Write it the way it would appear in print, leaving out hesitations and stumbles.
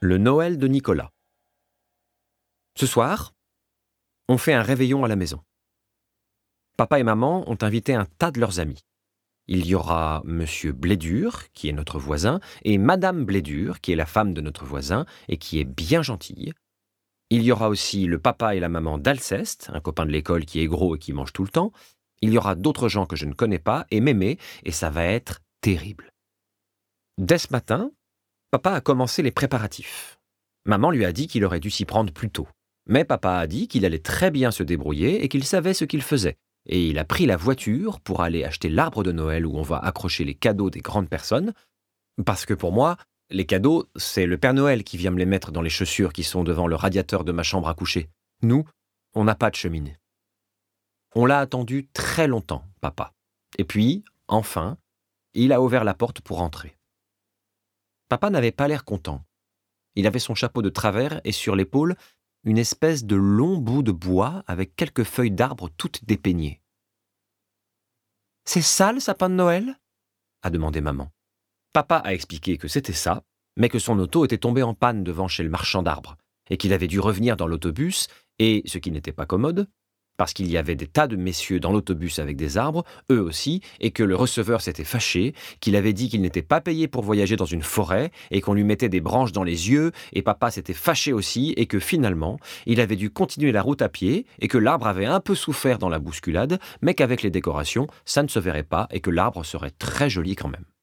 Le Noël de Nicolas. Ce soir, on fait un réveillon à la maison. Papa et maman ont invité un tas de leurs amis. Il y aura Monsieur Blédur, qui est notre voisin, et Madame Blédur, qui est la femme de notre voisin et qui est bien gentille. Il y aura aussi le papa et la maman d'Alceste, un copain de l'école qui est gros et qui mange tout le temps. Il y aura d'autres gens que je ne connais pas, et Mémé, et ça va être terrible. Dès ce matin, papa a commencé les préparatifs. Maman lui a dit qu'il aurait dû s'y prendre plus tôt. Mais papa a dit qu'il allait très bien se débrouiller et qu'il savait ce qu'il faisait. Et il a pris la voiture pour aller acheter l'arbre de Noël où on va accrocher les cadeaux des grandes personnes. Parce que pour moi, les cadeaux, c'est le Père Noël qui vient me les mettre dans les chaussures qui sont devant le radiateur de ma chambre à coucher. Nous, on n'a pas de cheminée. On l'a attendu très longtemps, papa. Et puis, enfin, il a ouvert la porte pour entrer. Papa n'avait pas l'air content. Il avait son chapeau de travers et sur l'épaule, une espèce de long bout de bois avec quelques feuilles d'arbre toutes dépeignées. « C'est ça le sapin de Noël ?» a demandé maman. Papa a expliqué que c'était ça, mais que son auto était tombée en panne devant chez le marchand d'arbres et qu'il avait dû revenir dans l'autobus et, ce qui n'était pas commode, parce qu'il y avait des tas de messieurs dans l'autobus avec des arbres, eux aussi, et que le receveur s'était fâché, qu'il avait dit qu'il n'était pas payé pour voyager dans une forêt, et qu'on lui mettait des branches dans les yeux, et papa s'était fâché aussi, et que finalement, il avait dû continuer la route à pied, et que l'arbre avait un peu souffert dans la bousculade, mais qu'avec les décorations, ça ne se verrait pas, et que l'arbre serait très joli quand même.